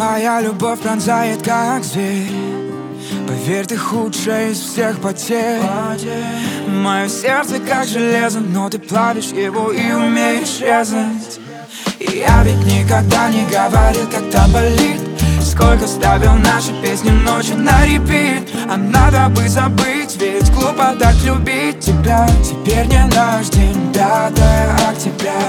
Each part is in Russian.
Моя любовь пронзает, как зверь. Поверь, ты худшая из всех потерь. Мое сердце как железо, но ты плавишь его и умеешь резать. И я ведь никогда не говорил, как там болит. Сколько ставил наши песни ночью на репит. А надо бы забыть, ведь глупо так любить тебя. Теперь не наш день, 5 октября.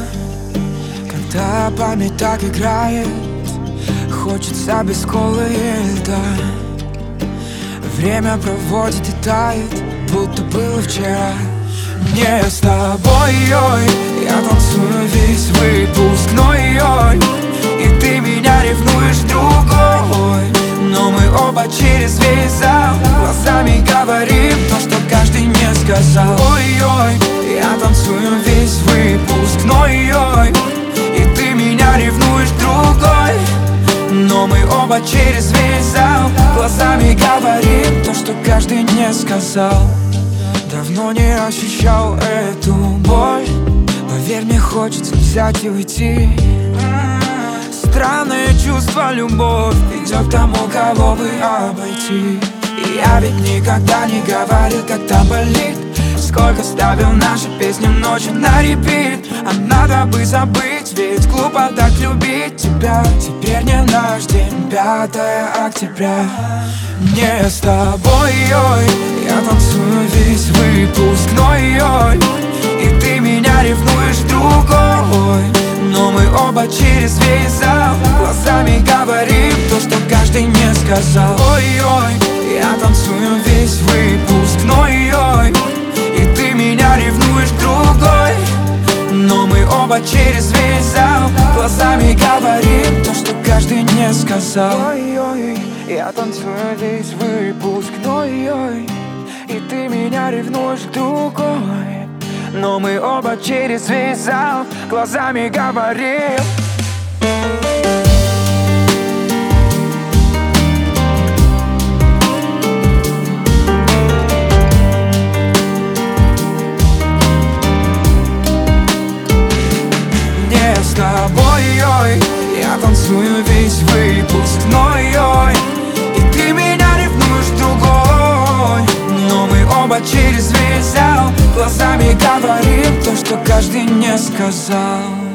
Когда память так играет, хочется без колы и льда. Время проводит и тает, будто было вчера. Не с тобой, ой, я танцую весь выпускной, ой. И ты меня ревнуешь другой. Но мы оба через весь зал глазами говорим то, что каждый не сказал. Ой-ой, я танцую весь выпускной, ой. И ты меня ревнуешь другой. Но мы оба через весь зал глазами говорим то, что каждый не сказал. Давно не ощущал эту боль. Поверь, мне хочется взять и уйти. Странное чувство, любовь идет к тому, кого бы обойти. И я ведь никогда не говорил, как там болит. Сколько ставил наши песни ночью на репит. А надо бы забыть, ведь глупо так любить тебя. Теперь не наш день, 5 октября. Не с тобой, ой, я танцую весь выпускной, ой. И ты меня ревнуешь другой. Но мы оба через весь зал глазами говорим то, что каждый не сказал. Ой-ой, я танцую весь выпускной, ой. И ты меня ревнуешь другой. Но мы оба через весь зал глазами говорим то, что каждый не сказал. Ой-ой, я танцую весь выпускной, ой. И ты меня ревнуешь другой. Но мы оба через весь зал глазами говорим. Не с тобой, ой, я танцую весь выпускной, ой. И ты меня ревнуешь другой. Но мы оба через весь зал глазами говорим то, что каждый не сказал.